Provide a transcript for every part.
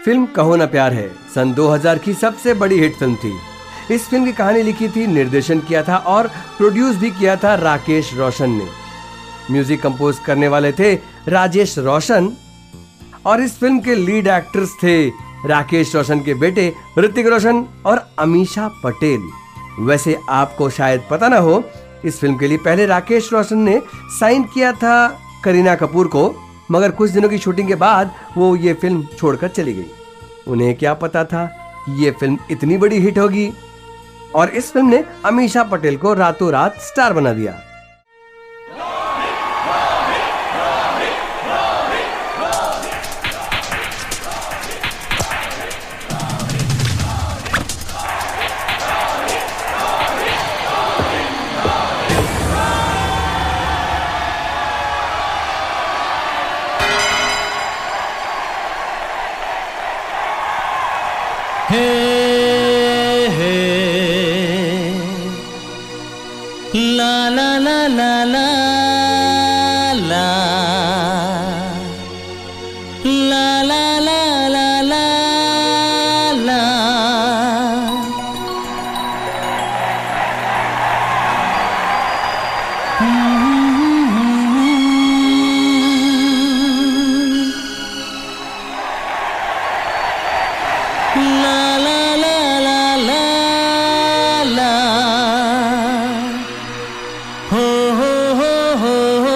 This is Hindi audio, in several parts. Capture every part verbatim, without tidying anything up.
फिल्म कहो ना प्यार है सन दो हज़ार की सबसे बड़ी हिट फिल्म थी। इस फिल्म की कहानी लिखी थी, निर्देशन किया था और प्रोड्यूस भी किया था राकेश रोशन ने। म्यूजिक कंपोज करने वाले थे राजेश रोशन और इस फिल्म के लीड एक्टर्स थे राकेश रोशन के बेटे ऋतिक रोशन और अमीषा पटेल। वैसे आपको शायद पता ना हो, इस फिल्म के लिए पहले राकेश रोशन ने साइन किया था करीना कपूर को, मगर कुछ दिनों की शूटिंग के बाद वो ये फिल्म छोड़कर चली गई। उन्हें क्या पता था कि ये फिल्म इतनी बड़ी हिट होगी और इस फिल्म ने अमीषा पटेल को रातों रात स्टार बना दिया। La la la la la la la la la la la la la la la la la la ho ho ho ho ho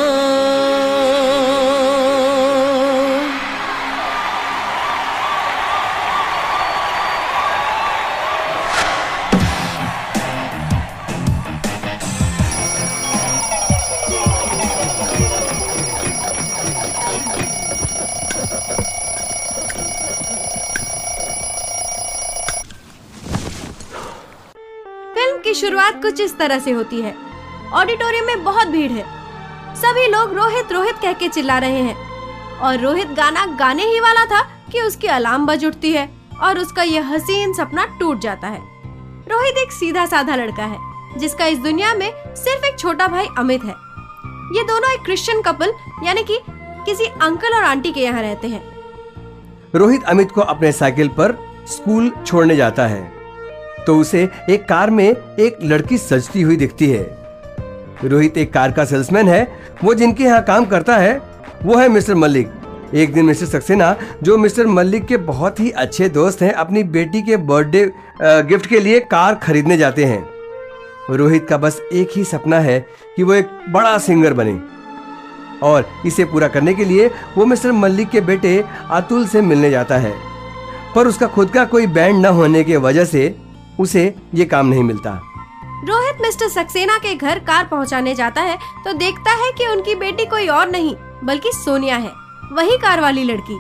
film की शुरुआत कुछ इस तरह से होती है। ऑडिटोरियम में बहुत भीड़ है। सभी लोग रोहित रोहित कह के चिल्ला रहे हैं और रोहित गाना गाने ही वाला था कि उसकी अलार्म बज उठती है और उसका यह हसीन सपना टूट जाता है। रोहित एक सीधा साधा लड़का है जिसका इस दुनिया में सिर्फ एक छोटा भाई अमित है। ये दोनों एक क्रिश्चियन कपल यानी कि किसी अंकल और आंटी के यहाँ रहते हैं। रोहित अमित को अपने साइकिल पर स्कूल छोड़ने जाता है तो उसे एक कार में एक लड़की सजती हुई दिखती है। रोहित एक कार का सेल्समैन है। वो जिनके यहाँ काम करता है वो है मिस्टर मल्लिक। एक दिन मिस्टर सक्सेना, जो मिस्टर मल्लिक के बहुत ही अच्छे दोस्त हैं, अपनी बेटी के बर्थडे गिफ्ट के लिए कार खरीदने जाते हैं। रोहित का बस एक ही सपना है कि वो एक बड़ा सिंगर बने और इसे पूरा करने के लिए वो मिस्टर मल्लिक के बेटे अतुल से मिलने जाता है, पर उसका खुद का कोई बैंड न होने की वजह से उसे ये काम नहीं मिलता। रोहित मिस्टर सक्सेना के घर कार पहुंचाने जाता है तो देखता है कि उनकी बेटी कोई और नहीं बल्कि सोनिया है, वही कार वाली लड़की।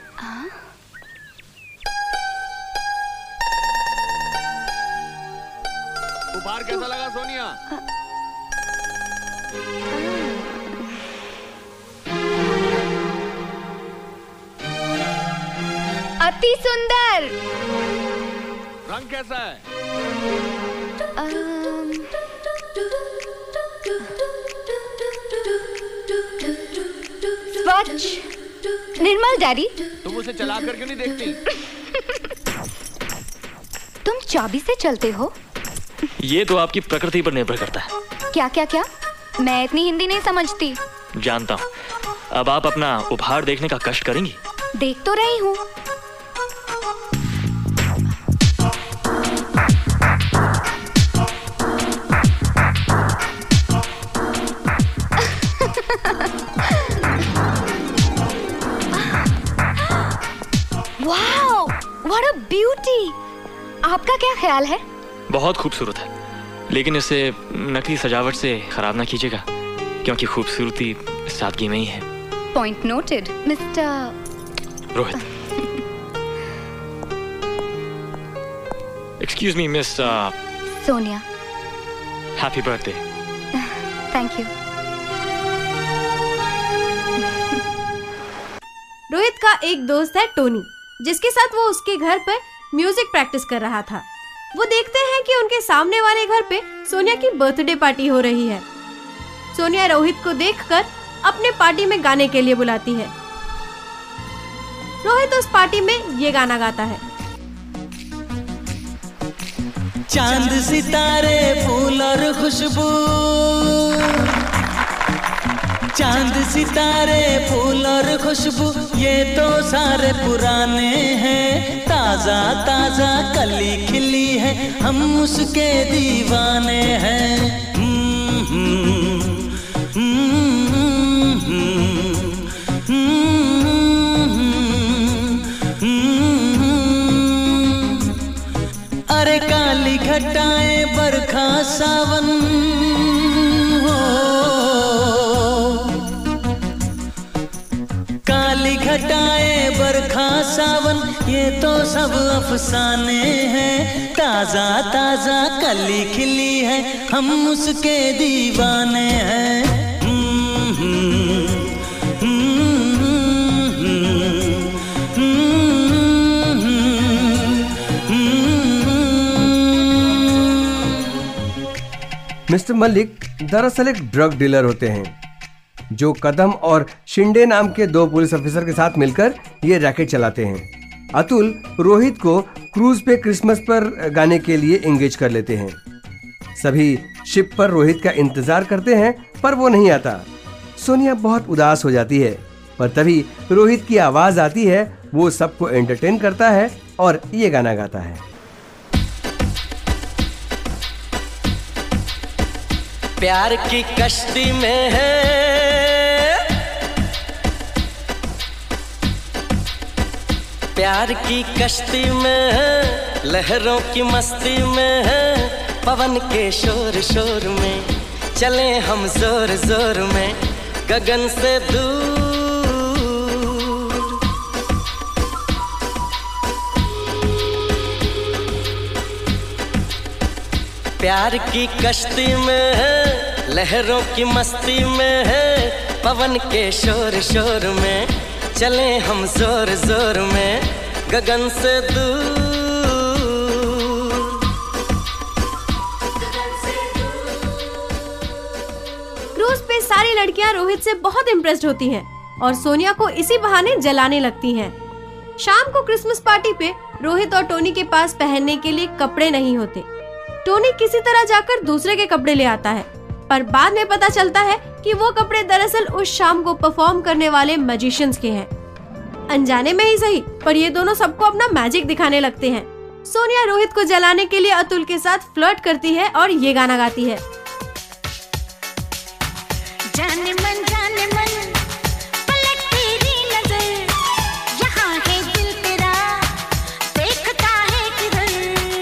उपहार कैसा लगा सोनिया? अति सुंदर। रंग कैसा है? अम, स्वच्छ, निर्मल। डैडी, तुम उसे चला कर क्यों नहीं देखती? तुम चाबी से चलते हो? ये तो आपकी प्रकृति पर निर्भर करता है। क्या क्या क्या? मैं इतनी हिंदी नहीं समझती। जानता हूँ। अब आप अपना उपहार देखने का कष्ट करेंगी? देख तो रही हूँ। Wow, what a beauty. आपका क्या ख्याल है? बहुत खूबसूरत है, लेकिन इसे नकली सजावट से खराब ना कीजिएगा, क्योंकि खूबसूरती सादगी में ही है। Point noted, mister Rohit. Excuse me miss Sonia. Happy birthday. Thank you. Rohit का एक दोस्त है टोनी, जिसके साथ वो उसके घर पर म्यूजिक प्रैक्टिस कर रहा था। वो देखते हैं कि उनके सामने वाले घर पे सोनिया की बर्थडे पार्टी हो रही है। सोनिया रोहित को देखकर अपने पार्टी में गाने के लिए बुलाती है। रोहित उस पार्टी में ये गाना गाता है। चांद सितारे फूल और खुशबू, चांद सितारे फूल और खुशबू ये तो सारे पुराने हैं। ताजा ताजा कली खिली है, हम उसके दीवाने हैं। अरे काली घटाएं बरखा सावन हो, काली घटाएं बरखा सावन ये तो सब अफसाने हैं। ताजा ताजा कली खिली है, हम उसके दीवाने हैं। मिस्टर मलिक दरअसल एक ड्रग डीलर होते हैं जो कदम और शिंदे नाम के दो पुलिस ऑफिसर के साथ मिलकर ये रैकेट चलाते हैं। अतुल रोहित को क्रूज पे क्रिसमस पर गाने के लिए एंगेज कर लेते हैं। सभी शिप पर रोहित का इंतजार करते हैं पर वो नहीं आता। सोनिया बहुत उदास हो जाती है, पर तभी रोहित की आवाज आती है। वो सबको एंटरटेन करता है और ये गाना गाता है। प्यार की कश्ती में है, प्यार की कश्ती में है, लहरों की मस्ती में है, पवन के शोर शोर में चले हम जोर जोर में गगन से दूर। प्यार की कश्ती में है, लहरों की मस्ती में है, पवन के शोर शोर में चले हम जोर जोर में गगन से दूर। क्रूज पे सारी लड़कियां रोहित से बहुत इम्प्रेस्ड होती हैं और सोनिया को इसी बहाने जलाने लगती हैं। शाम को क्रिसमस पार्टी पे रोहित और टोनी के पास पहनने के लिए कपड़े नहीं होते। टोनी किसी तरह जाकर दूसरे के कपड़े ले आता है, पर बाद में पता चलता है कि वो कपड़े दरअसल उस शाम को परफॉर्म करने वाले मैजिशियंस के हैं। अनजाने में ही सही, पर ये दोनों सबको अपना मैजिक दिखाने लगते हैं। सोनिया रोहित को जलाने के लिए अतुल के साथ फ्लर्ट करती है और ये गाना गाती है। जाने मन जाने मन पलट तेरी नजर, यहाँ है दिल तेरा देखता है किधर।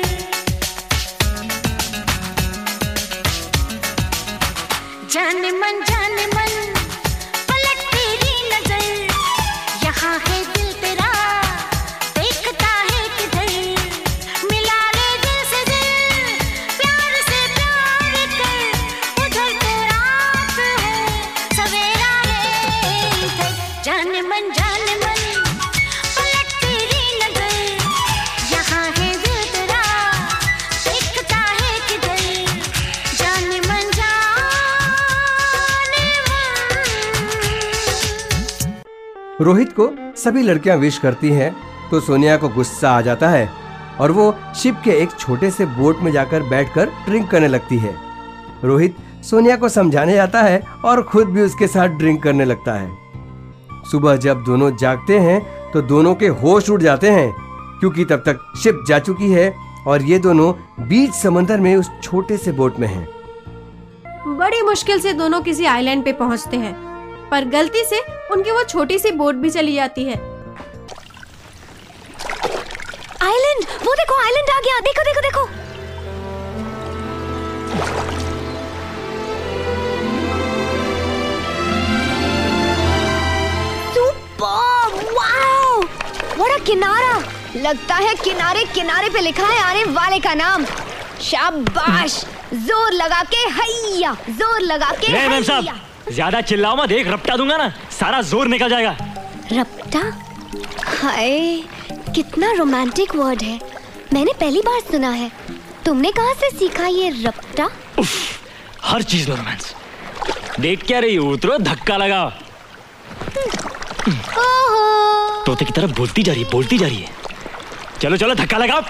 जाने मन जाने मन पलट तेरी नजर, यहाँ है दिल तेरा देखता है किधर। मिला ले दिल से दिल, प्यार से प्यार कर, उधर तो रात है सवेरा है इधर। जाने मन जाने मन पलट तेरी नजर, यहाँ है दिल तेरा देखता है किधर। जाने मन जाने रोहित को सभी लड़कियां विश करती हैं तो सोनिया को गुस्सा आ जाता है और वो शिप के एक छोटे से बोट में जाकर बैठकर ड्रिंक करने लगती है। रोहित सोनिया को समझाने जाता है और खुद भी उसके साथ ड्रिंक करने लगता है। सुबह जब दोनों जागते हैं तो दोनों के होश उड़ जाते हैं, क्योंकि तब तक शिप जा चुकी है और ये दोनों बीच समंदर में उस छोटे से बोट में हैं। बड़ी मुश्किल से दोनों किसी आइलैंड पे पहुंचते हैं, पर गलती से उनकी वो छोटी सी बोट भी चली जाती है। आइलैंड, वो देखो आइलैंड आ गया, देखो देखो देखो। सुपर, वाओ, बड़ा किनारा। लगता है किनारे किनारे पे लिखा है आने वाले का नाम। शाबाश, जोर लगा के हैया, जोर लगा के हैया। ज्यादा चिल्लाओ मत, एक रपटा दूंगा ना सारा जोर निकल जाएगा। रपटा? हाय, कितना रोमांटिक वर्ड है, मैंने पहली बार सुना है। तुमने कहाँ से सीखा ये रपटा? उफ, हर चीज में रोमांस। देख क्या रही हो, उतरो, धक्का लगाओ। ओहो। तोते की तरफ बोलती जा रही है, बोलती जा रही है। चलो चलो धक्का लगाओ।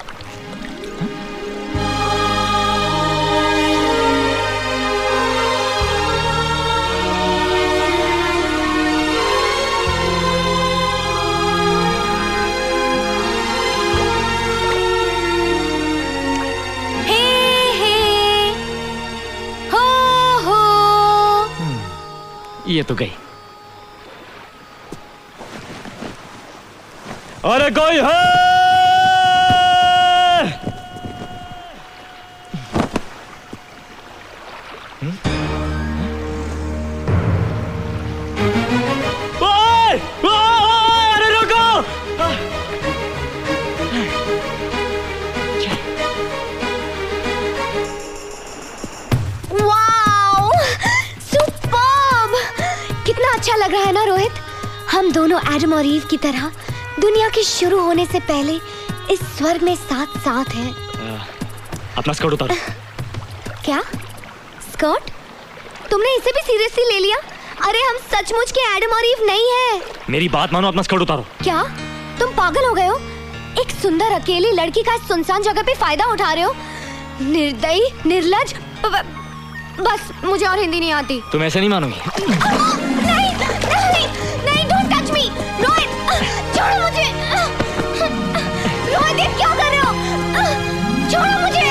ये तो गई। अरे कोई है? ओए! ओए! अरे रुको! वाओ! सुपर्ब! कितना अच्छा लग रहा है ना रोहित? हम दोनों एडम और ईव की तरह दुनिया के शुरू होने से पहले इस स्वर्ग में साथ साथ हैं। अपना स्कर्ट उतारो। क्या? स्कर्ट? तुमने इसे भी सीरियसली ले लिया? अरे हम सचमुच के एडम और ईव नहीं हैं। मेरी बात मानो, अपना स्कर्ट उतारो। क्या? तुम पागल हो गए हो? एक सुंदर अकेली लड़की का इस सुनसान जगह पे फायदा उठा रहे हो? निर्दयी, निर्लज। बस मुझे और हिंदी नहीं आती। तुम ऐसे नहीं मानोगी। नहीं, नहीं, नहीं, डोंट टच मी। रोहित, छोड़ो मुझे। रोहित, ये क्या कर रहे हो? छोड़ो मुझे।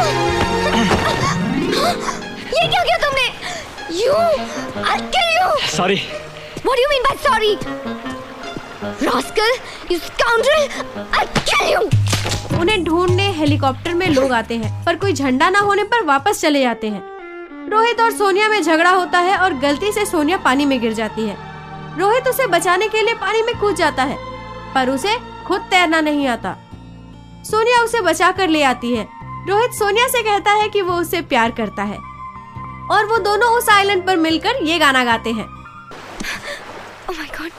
ये क्या किया तुमने? You, I'll kill you. Sorry. What do you mean by sorry? Rascal, you scoundrel, I'll kill you. उन्हें ढूंढने हेलीकॉप्टर में लोग आते हैं, पर कोई झंडा ना होने पर वापस चले जाते हैं। रोहित और सोनिया में झगड़ा होता है और गलती से सोनिया पानी में गिर जाती है। रोहित उसे बचाने के लिए पानी में कूद जाता है, पर उसे खुद तैरना नहीं आता। सोनिया उसे बचा कर ले आती है। रोहित सोनिया से कहता है कि वो उससे प्यार करता है और वो दोनों उस आइलैंड पर मिलकर ये गाना गाते हैं। Oh my God.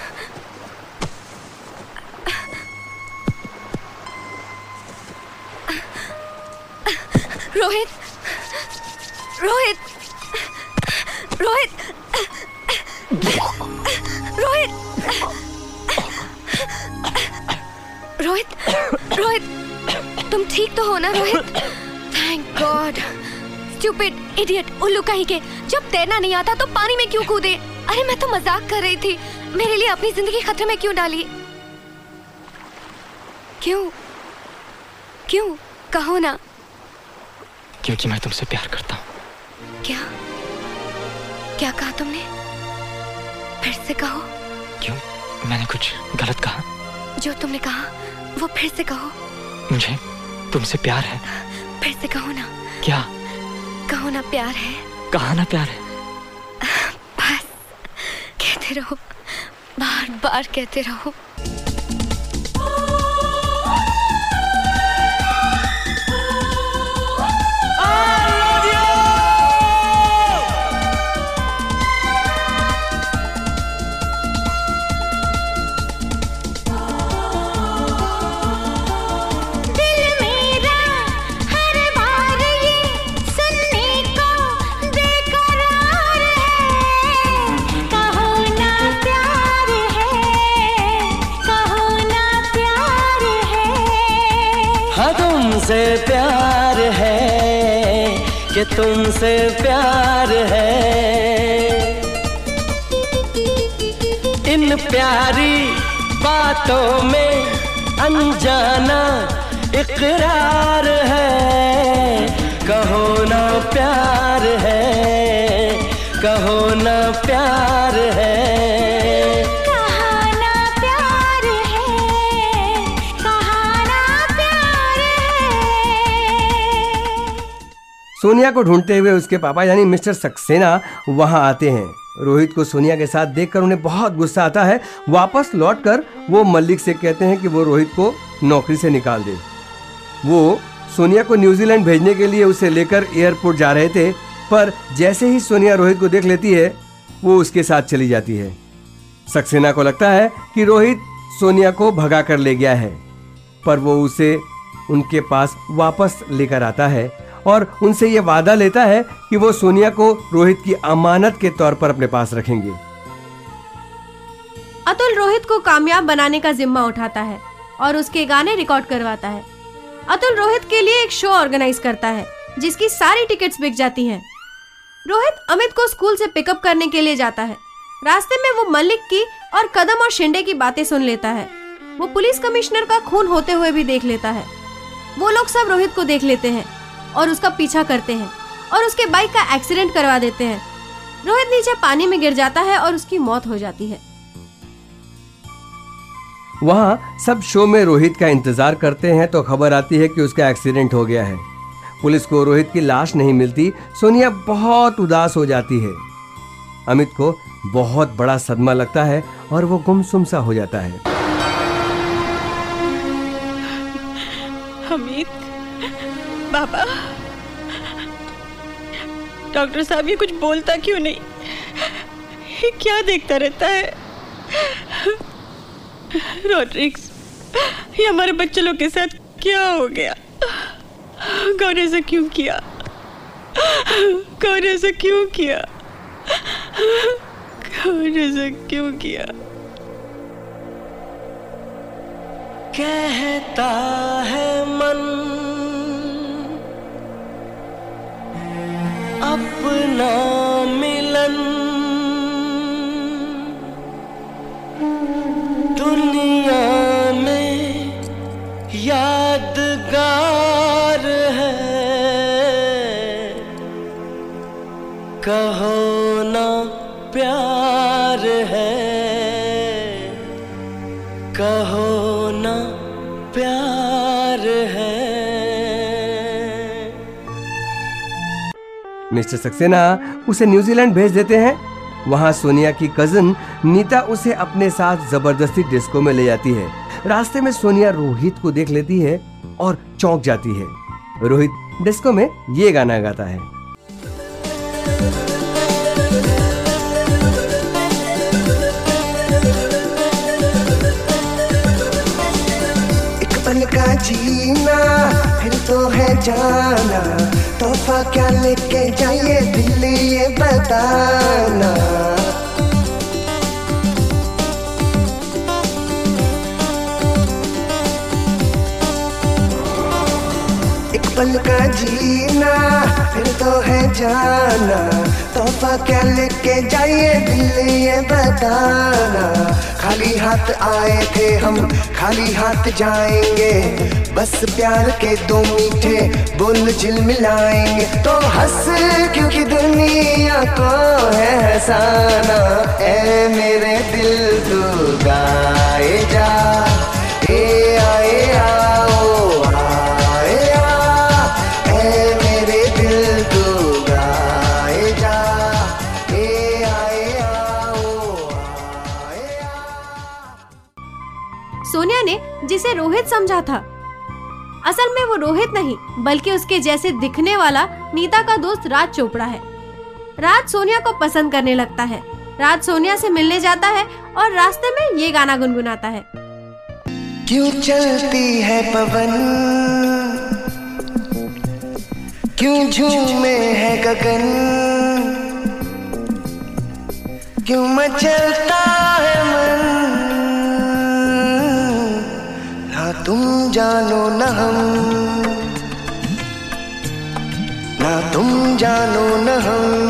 Rohit, Rohit, Rohit, Rohit, Rohit, Rohit, तुम ठीक तो हो ना Rohit? Thank God. Stupid idiot, उल्लू कहीं के, जब तैरना नहीं आता तो पानी में क्यों कूदे? अरे मैं तो मजाक कर रही थी। मेरे लिए अपनी जिंदगी खतरे में क्यों डाली? क्यों? क्यों? कहो ना। क्योंकि मैं तुमसे प्यार करता हूँ। क्या? क्या कहा तुमने? फिर से कहो। क्यों? मैंने कुछ गलत कहा? जो तुमने कहा वो फिर से कहो। मुझे तुमसे प्यार है। फिर से कहो ना। क्या? कहो ना प्यार है। कहा ना प्यार है। बस कहते रहो, बार बार कहते रहो। तुमसे प्यार है कि तुमसे प्यार है, इन प्यारी बातों में अनजाना इकरार है। कहो ना प्यार है, कहो ना प्यार है। सोनिया को ढूंढते हुए उसके पापा यानी मिस्टर सक्सेना वहां आते हैं। रोहित को सोनिया के साथ देखकर उन्हें बहुत गुस्सा आता है। वापस लौटकर वो मल्लिक से कहते हैं कि वो रोहित को नौकरी से निकाल दे। वो सोनिया को न्यूजीलैंड भेजने के लिए उसे लेकर एयरपोर्ट जा रहे थे, पर जैसे ही सोनिया रोहित को देख लेती है वो उसके साथ चली जाती है। सक्सेना को लगता है कि रोहित सोनिया को भगा कर ले गया है, पर वो उसे उनके पास वापस लेकर आता है और उनसे ये वादा लेता है कि वो सोनिया को रोहित की अमानत के तौर पर अपने पास रखेंगे। अतुल रोहित को कामयाब बनाने का जिम्मा उठाता है और उसके गाने रिकॉर्ड करवाता है। अतुल रोहित के लिए एक शो ऑर्गेनाइज करता है जिसकी सारी टिकट्स बिक जाती हैं। रोहित अमित को स्कूल से पिकअप करने के लिए जाता है। रास्ते में वो मलिक की और कदम और शिंदे की बातें सुन लेता है। वो पुलिस कमिश्नर का खून होते हुए भी देख लेता है। वो लोग सब रोहित को देख लेते हैं और उसका पीछा करते हैं और उसके बाइक का एक्सीडेंट करवा देते हैं। रोहित नीचे पानी में गिर जाता है और उसकी मौत हो जाती है। वहाँ सब शो में रोहित का इंतजार करते हैं तो खबर आती है कि उसका एक्सीडेंट हो गया है। पुलिस को रोहित की लाश नहीं मिलती। सोनिया बहुत उदास हो जाती है। अमित को बहुत बड़ा सदमा लगता है और वो गुमसुम सा हो जाता है। अमित, बाबा, डॉक्टर साहब ये कुछ बोलता क्यों नहीं? ये क्या देखता रहता है? रोड्रिक्स, ये हमारे बच्चे लोग के साथ क्या हो गया? कौन ऐसा क्यों किया? कौन ऐसा क्यों किया? कौन ऐसा क्यों किया? कहता है मन अपना मिलन दुनिया में यादगार है। कहो ना प्यार है, कहो ना प्यार है। मिस्टर सक्सेना उसे न्यूजीलैंड भेज देते हैं। वहाँ सोनिया की कजिन नीता उसे अपने साथ जबरदस्ती डिस्को में ले जाती है। रास्ते में सोनिया रोहित को देख लेती है और चौंक जाती है। रोहित डिस्को में ये गाना गाता है। एक पल का जीना फिर तो है जाना, तोहफा क्या लेके जाइए दिल ये बताना। एक पल का जीना फिर तो है जाना, तोहफा क्या लेके जाइए दिल ये बताना। खाली हाथ आए थे हम खाली हाथ जाएंगे, बस प्यार के दो मीठे बोल झिलमिलाएंगे। तो हंस क्योंकि दुनिया को है हंसाना। ए मेरे दिल तू गाए जा, ए आए आओ आए आ। ए मेरे दिल तू गाए जा, ए आए आओ आए आ। सोनिया ने जिसे रोहित समझा था, असल में वो रोहित नहीं बल्कि उसके जैसे दिखने वाला नीता का दोस्त राज चोपड़ा है। राज सोनिया को पसंद करने लगता है। राज सोनिया से मिलने जाता है और रास्ते में ये गाना गुनगुनाता है। क्यों चलती है पवन, क्यों झूमे है गगन, क्यों मचलता है मन। ना तुम जानो न हम, ना तुम जानो न हम।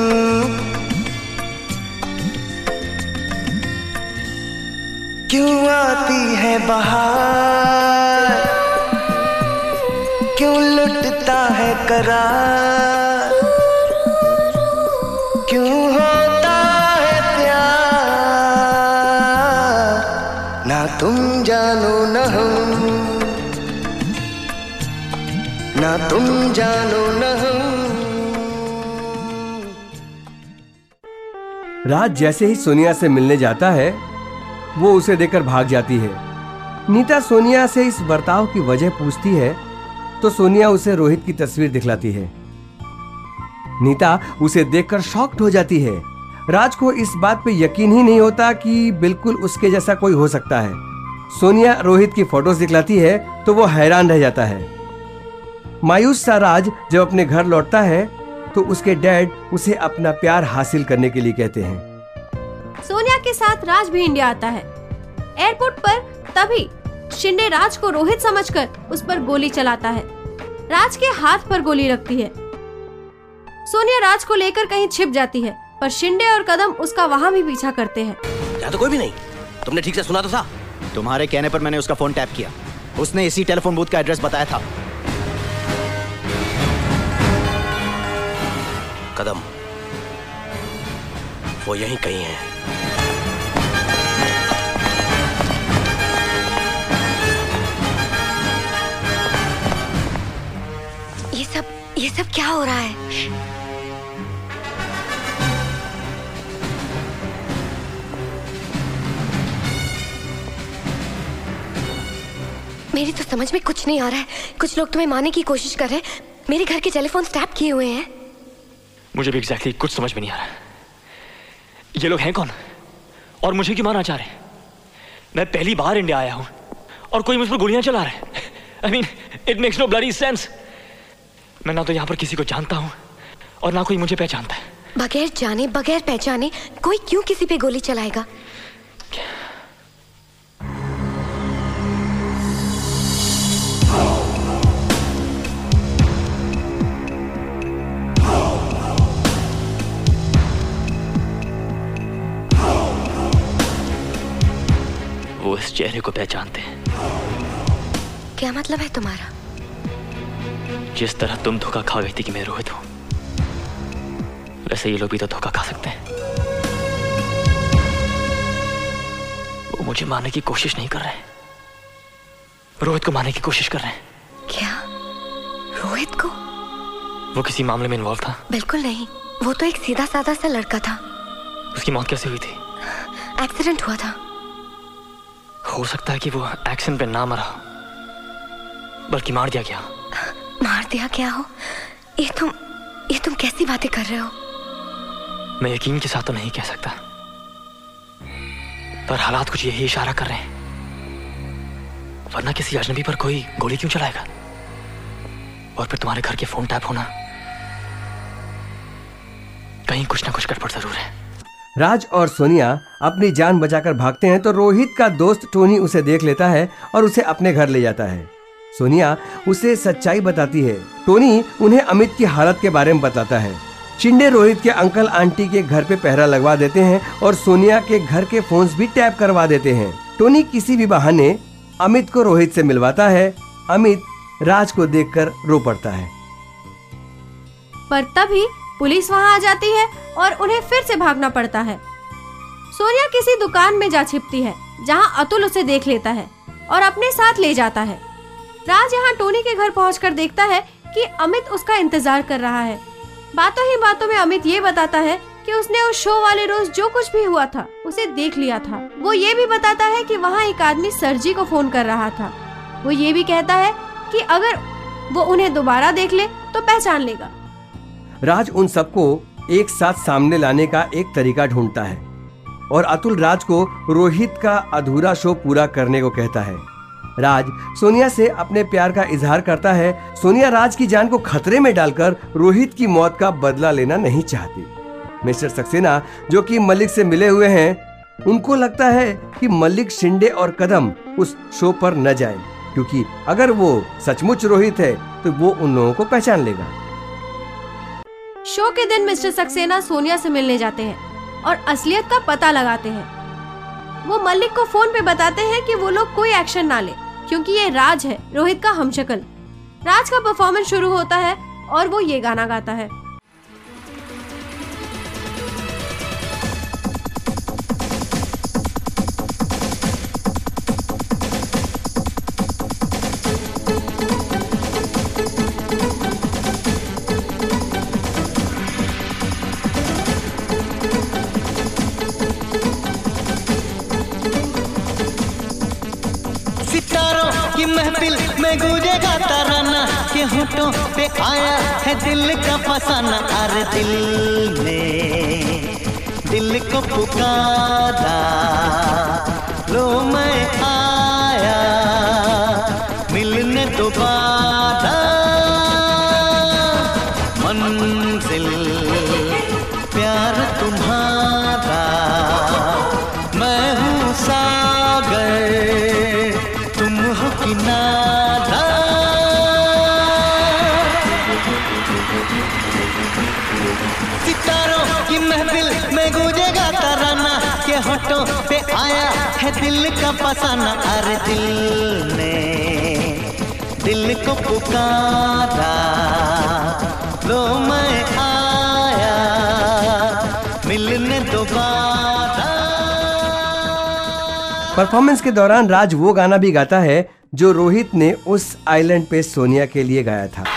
क्यों आती है बहार, क्यों लुटता है करार, क्यों होता है प्यार। ना तुम जानो न हम, ना तुम जानो न हम। राज जैसे ही सोनिया से मिलने जाता है वो उसे देखकर भाग जाती है। नीता सोनिया से इस बर्ताव की वजह पूछती है तो सोनिया उसे रोहित की तस्वीर दिखलाती है। नीता उसे देखकर शॉक्ड हो जाती है। राज को इस बात पे यकीन ही नहीं होता कि बिल्कुल उसके जैसा कोई हो सकता है। सोनिया रोहित की फोटोज दिखलाती है तो वो हैरान रह जाता है। मायूस सा राज जब अपने घर लौटता है तो उसके डैड उसे अपना प्यार हासिल करने के लिए कहते हैं। सोनिया के साथ राज भी इंडिया आता है। एयरपोर्ट पर तभी शिंदे राज को रोहित समझकर उस पर गोली चलाता है। राज के हाथ पर गोली लगती है। सोनिया राज को लेकर कहीं छिप जाती है, पर शिंदे और कदम उसका वहाँ भी पीछा करते हैं। यहाँ तो कोई भी नहीं। तुमने ठीक से सुना तो था? तुम्हारे कहने पर मैंने उसका फोन टैप किया। उसने इसी टेलीफोन बूथ का एड्रेस बताया था। कदम, वो यहीं कहीं है। ये सब ये सब क्या हो रहा है? मेरी तो समझ में कुछ नहीं आ रहा है। कुछ लोग तुम्हें मारने की कोशिश कर रहे हैं। मेरे घर के टेलीफोन टैप किए हुए हैं। मुझे भी एग्जैक्टली कुछ समझ में नहीं आ रहा। ये लोग हैं कौन और मुझे क्यों मारना चाह रहे हैं? मैं पहली बार इंडिया आया हूं और कोई मुझ पर गोलियां चला रहा है। I mean it makes no bloody sense. मैं ना तो यहाँ पर किसी को जानता हूँ और ना कोई मुझे पहचानता है। बगैर जाने बगैर पहचाने कोई क्यों किसी पे गोली चलाएगा? वो इस चेहरे को पहचानते हैं। क्या मतलब है तुम्हारा? जिस तरह तुम धोखा खा गई थी कि मैं रोहित हूं, वैसे ये लोग भी तो धोखा खा सकते हैं। वो मुझे मारने की कोशिश नहीं कर रहे हैं, रोहित को मारने की कोशिश कर रहे हैं। क्या? रोहित को? वो किसी मामले में इन्वॉल्व था? बिल्कुल नहीं। वो तो एक सीधा साधा सा लड़का था। उसकी मौत कैसे हुई थी? एक्सीडेंट हुआ था। हो सकता है कि वो एक्सीडेंट पे ना मरा, बल्कि मार दिया गया। मार दिया क्या हो? ये तुम ये तुम कैसी बातें कर रहे हो? मैं यकीन के साथ तो नहीं कह सकता, पर हालात कुछ यही इशारा कर रहे हैं। वरना किसी अजनबी पर कोई गोली क्यों चलाएगा? और फिर तुम्हारे घर के फोन टैप होना, कहीं कुछ ना कुछ गड़बड़ जरूर है। राज और सोनिया अपनी जान बचाकर भागते हैं तो रोहित का दोस्त टोनी उसे देख लेता है और उसे अपने घर ले जाता है। सोनिया उसे सच्चाई बताती है। टोनी उन्हें अमित की हालत के बारे में बताता है। शिंदे रोहित के अंकल आंटी के घर पे पहरा लगवा देते हैं और सोनिया के घर के फोन्स भी टैप करवा देते हैं। टोनी किसी भी बहाने अमित को रोहित से मिलवाता है। अमित राज को देखकर रो पड़ता है। पर तभी पुलिस वहां आ जाती है और उन्हें फिर से भागना पड़ता है। सोनिया किसी दुकान में जा छिपती है जहां अतुल उसे देख लेता है और अपने साथ ले जाता है। राज यहाँ टोनी के घर पहुंचकर देखता है कि अमित उसका इंतजार कर रहा है। बातों ही बातों में अमित ये बताता है कि उसने उस शो वाले रोज जो कुछ भी हुआ था उसे देख लिया था। वो ये भी बताता है कि वहाँ एक आदमी सरजी को फोन कर रहा था। वो ये भी कहता है कि अगर वो उन्हें दोबारा देख ले तो पहचान लेगा। राज उन सबको एक साथ सामने लाने का एक तरीका ढूंढता है और अतुल राज को रोहित का अधूरा शो पूरा करने को कहता है। राज सोनिया से अपने प्यार का इजहार करता है। सोनिया राज की जान को खतरे में डालकर रोहित की मौत का बदला लेना नहीं चाहती। मिस्टर सक्सेना जो कि मलिक से मिले हुए हैं, उनको लगता है कि मलिक, शिंदे और कदम उस शो पर न जाए, क्योंकि अगर वो सचमुच रोहित है तो वो उन लोगों को पहचान लेगा। शो के दिन मिस्टर सक्सेना सोनिया से मिलने जाते हैं और असलियत का पता लगाते हैं। वो मलिक को फोन पे बताते हैं कि वो लोग कोई एक्शन ना ले, क्योंकि ये राज है, रोहित का हमशक्ल। राज का परफॉर्मेंस शुरू होता है और वो ये गाना गाता है। की महफिल में गूंजेगा तराना के होठों पे आया है दिल का फसाना। अरे दिल ने दिल को पुकारा, लो मैं आया मिलने दोबारा। मंजिल प्यार तुम्हारा कि महफिल में गूंजेगा तराना के होठों पे आया है दिल का फसाना। अरे दिल ने दिल को पुकारा, लो मैं आया मिलने दोबारा। परफॉर्मेंस के दौरान राज वो गाना भी गाता है जो रोहित ने उस आइलैंड पे सोनिया के लिए गाया था।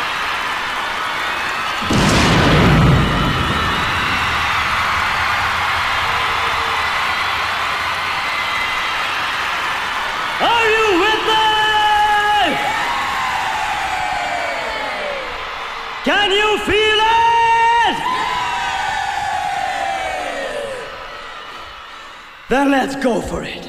Are you with me? Can you feel it? Then let's go for it.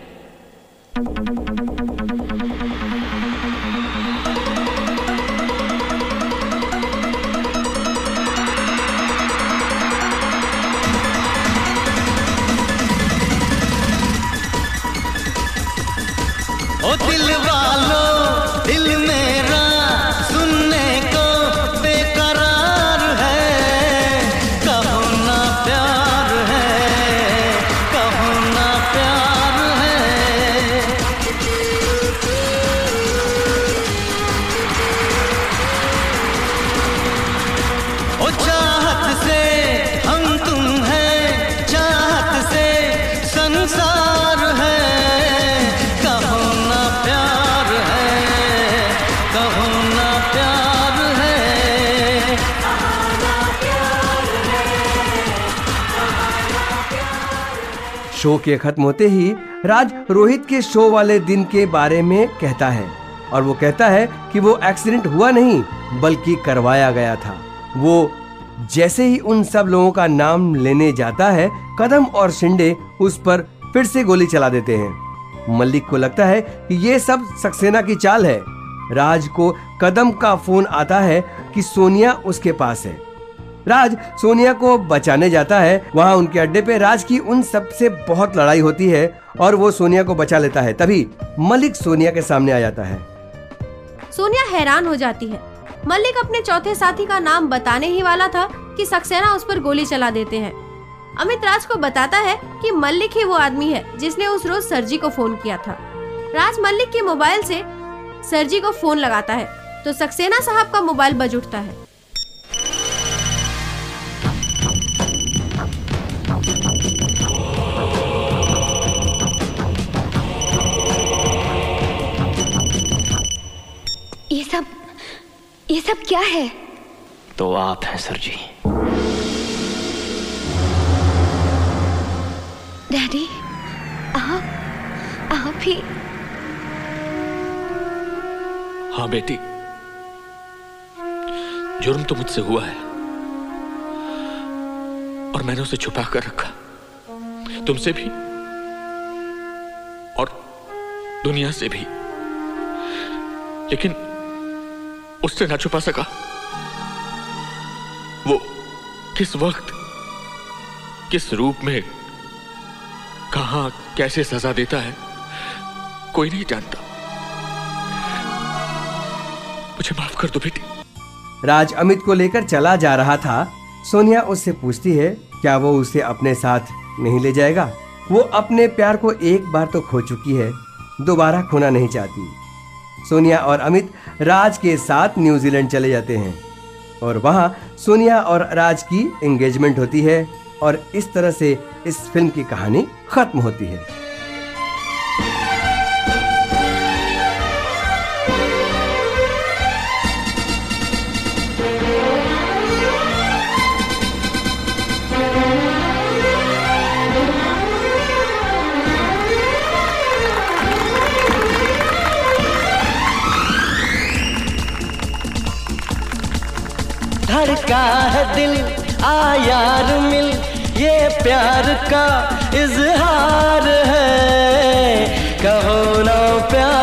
ओ दिल वालों दिल मेरा सुनने को बेकरार है, कहो ना प्यार है, कहो ना प्यार है। ओ चाहत से हम तुम हैं, चाहत से संसार है, कहो ना प्यार है, कहो ना प्यार है। शो के खत्म होते ही राज रोहित के शो वाले दिन के बारे में कहता है और वो कहता है कि वो एक्सीडेंट हुआ नहीं बल्कि करवाया गया था। वो जैसे ही उन सब लोगों का नाम लेने जाता है, कदम और शिंदे उस पर फिर से गोली चला देते हैं। मल्लिक को लगता है कि ये सब सक्सेना की चाल है। राज को कदम का फोन आता है कि सोनिया उसके पास है। राज सोनिया को बचाने जाता है। वहाँ उनके अड्डे पे राज की उन सब से बहुत लड़ाई होती है और वो सोनिया को बचा लेता है। तभी मल्लिक सोनिया के सामने आ जाता है। सोनिया हैरान हो जाती है। मल्लिक अपने चौथे साथी का नाम बताने ही वाला था कि सक्सेना उस पर गोली चला देते हैं। अमित राज को बताता है कि मल्लिक ही वो आदमी है जिसने उस रोज सरजी को फोन किया था। राज मल्लिक के मोबाइल से सरजी को फोन लगाता है तो सक्सेना साहब का मोबाइल बज उठता है। ये सब ये सब क्या है? तो आप हैं सरजी। डैडी, आप आप ही? हाँ बेटी, जुर्म तो मुझसे हुआ है और मैंने उसे छुपा कर रखा, तुमसे भी और दुनिया से भी, लेकिन उससे ना छुपा सका। वो किस वक्त, किस रूप में, कहां, कैसे सजा देता है, कोई नहीं जानता। मुझे माफ कर दो बेटी। राज अमित को लेकर चला जा रहा था। सोनिया उससे पूछती है क्या वो उसे अपने साथ नहीं ले जाएगा। वो अपने प्यार को एक बार तो खो चुकी है, दोबारा खोना नहीं चाहती। सोनिया और अमित राज के साथ न्यूजीलैंड चले जाते हैं और वहां सोनिया और राज की एंगेजमेंट होती है और इस तरह से इस फिल्म की कहानी खत्म होती है। धड़का है दिल आ यार मिल, ये प्यार का इजहार है, कहो ना प्यार